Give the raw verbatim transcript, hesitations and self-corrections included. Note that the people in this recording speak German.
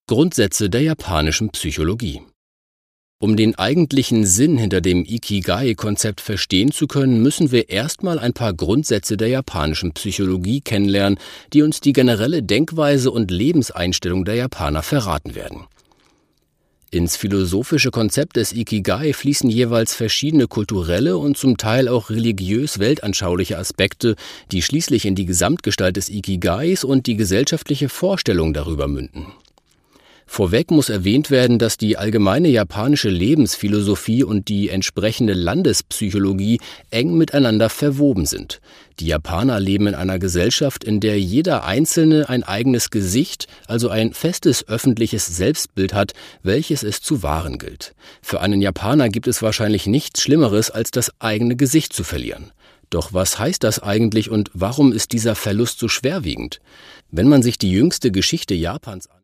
Grundsätze der japanischen Psychologie. Um den eigentlichen Sinn hinter dem Ikigai-Konzept verstehen zu können, müssen wir erstmal ein paar Grundsätze der japanischen Psychologie kennenlernen, die uns die generelle Denkweise und Lebenseinstellung der Japaner verraten werden. Ins philosophische Konzept des Ikigai fließen jeweils verschiedene kulturelle und zum Teil auch religiös-weltanschauliche Aspekte, die schließlich in die Gesamtgestalt des Ikigais und die gesellschaftliche Vorstellung darüber münden. Vorweg muss erwähnt werden, dass die allgemeine japanische Lebensphilosophie und die entsprechende Landespsychologie eng miteinander verwoben sind. Die Japaner leben in einer Gesellschaft, in der jeder Einzelne ein eigenes Gesicht, also ein festes öffentliches Selbstbild hat, welches es zu wahren gilt. Für einen Japaner gibt es wahrscheinlich nichts Schlimmeres, als das eigene Gesicht zu verlieren. Doch was heißt das eigentlich und warum ist dieser Verlust so schwerwiegend? Wenn man sich die jüngste Geschichte Japans anschaut,